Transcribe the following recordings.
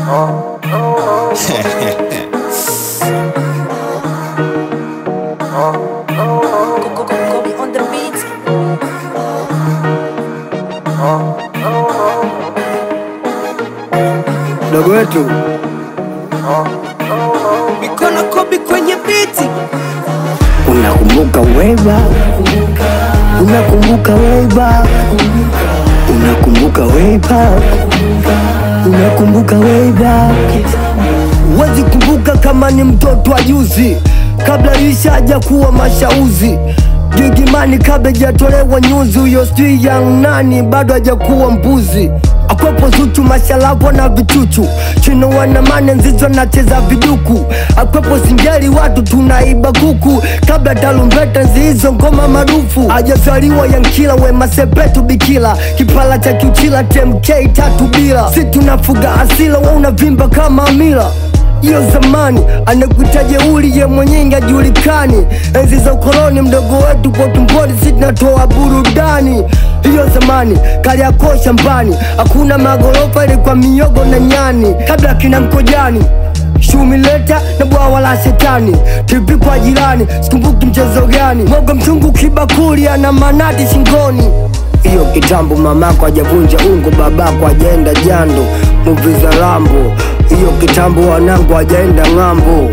Kobe on the beat. Dogo wetu Mikono Kobe kwenye beat. unakumbuka weba, unakumbuka weba, unakumbuka weba, unakumbuka weba. Wezi kumbuka kama ni mtoto wa juzi, kabla ishaja kuwa mashauzi. Gigimani kabla jatolewa nyuzi, uyo sijui yang nani bado hajakuwa mbuzi. Akwepo Zuchu mashalapo na vichuchu, chino wanamane nzizo na cheza viduku. Akwepo Singeli watu tunaiba kuku, kabla talumbeta nzizo ngoma marufu. Ajazaliwa Yankila Wema Sepetu bikila, kipala cha kiuchila TMK tatu bila. Si tunafuga asila wa unavimba kama amila. Iyo zamani anakuitaje uli ye mwenye ajulikani. Enzi za ukoloni mdogo wetu kwa tumboni si tunatoa burudani. Iyo zamani Kariakoo shambani, hakuna magorofa ilikuwa miyogo na nyani. Kabla kina Mkojani, Shumileta na bwawa la shetani. Tipi kwa jirani, sikumbuki mchezo gani. Moga mchungu kibakuli ana manati shingoni. Iyo kitambo mamako ajavunja ungo, babako ajaenda jando muviza Rambo. Iyo kitambo wanangu ajaenda ng'ambo.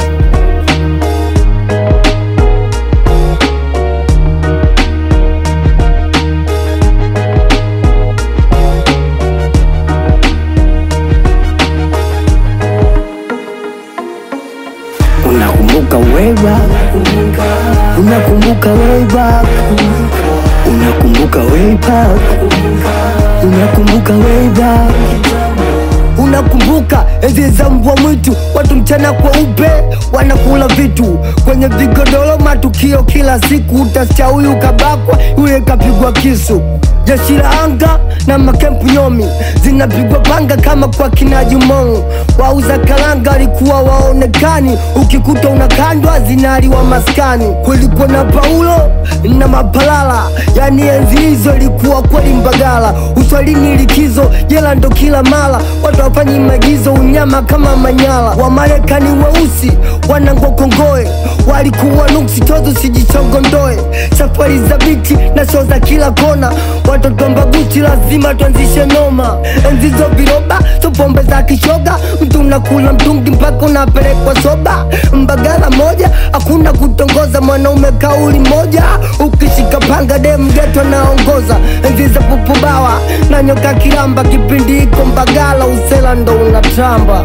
Unakumbuka weba, unakumbuka weba, unakumbuka weba, unakumbuka weba. Unakumbuka enzi za mbwa mwitu, watu mchana kweupe wanakula vitu kwenye vigodoro, matukio kila siku. Utasikia huyu kabakwa, yule kapigwa kisu. Jeshi la anga na makempu nyomi zinapigwa panga kama kwa kina Jumongo. Wauza kalanga alikuwa waonekani, ukikuta unakandwa zinaliwa maskani. Kulikuwa na Paulo na Mapalala, yani enzi hizo ilikuwa kweli Mbagala. Uswalini likizo, jela ndo kila mala, watu wafanyi magizo unyama kama Manyala. Wamarekani weusi wanango Kongoe, walikuwa nuksi tozo sijichongondoe. Safari za biti na show za kila kona, watoto Mbaguchi lazima tuanzishe noma. Enzizo viroba, so pombe za kishoga, mtu unakula mtungi mpaka unapelekwa soba. Mbagala moja, hakuna kutongoza, mwanaume kauli moja. Ukishika panga dem geto naongoza. Enziza pupubawa na nyoka kiramba, kipindi iko Mbagala usela ndo unatamba.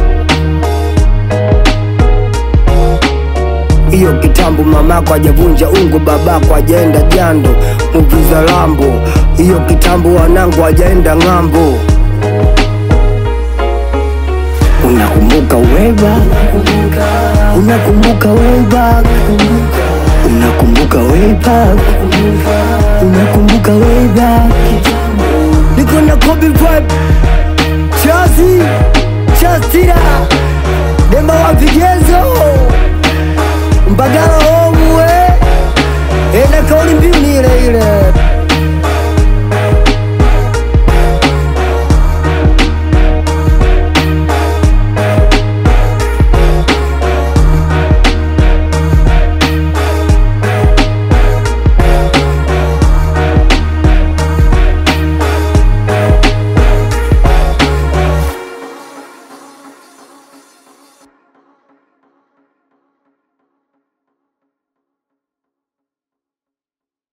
Iyo kitambo mamako ajavunja ungo, babako ajaenda jando muviza Rambo. Iyo kitambo wanangu ajaenda ng'ambo. Unakumbuka weba, unakumbuka weba, unakumbuka weba, unakumbuka weba. Niko na Kobe vibe, Chazi, Chazira.